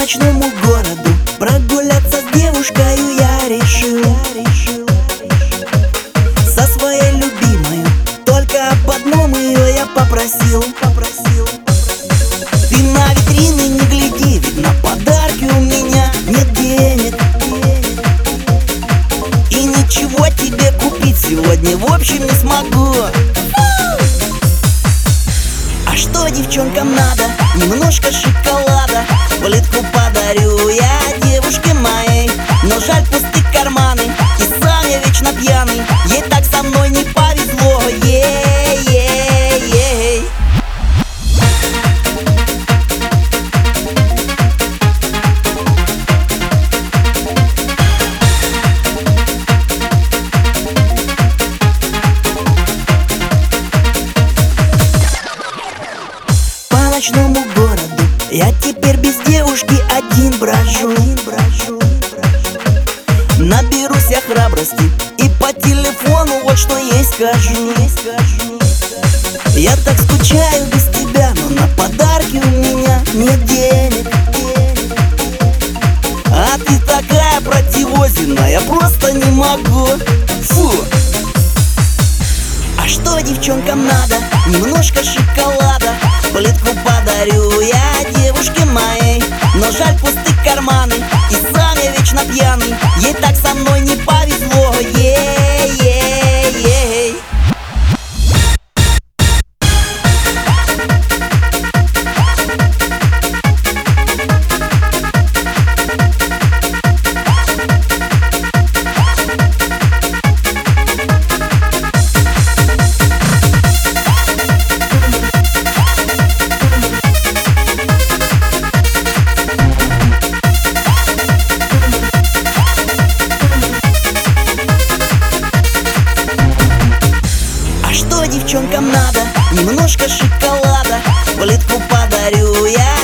ночному городу прогуляться с девушкою я решил. Со своей любимой только об одном ее я попросил. Ты на витрины не гляди, ведь на подарки у меня нет денег. И ничего тебе купить сегодня в общем не смогу. А что девчонкам надо? Немножко шоколада. Плитку подарю я девушке моей, но жаль пусты карманы, и сам я вечно пьяный. Ей так со мной не повезло. Ей-ей-ей. По ночному городу я теперь без девушки один брожу. Наберусь я храбрости и по телефону вот что ей скажу. Я так скучаю без тебя, но на подарки у меня нет денег. А ты такая противозина, я просто не могу. Фу. А что девчонкам надо? Немножко шоколада. Плитку подарю я девушке моей, но жаль пусты карманы, и сам я вечно пьяный. Ей так со мной не повезло. Ей-ей-ей. Девчонкам надо немножко шоколада. Плитку подарю я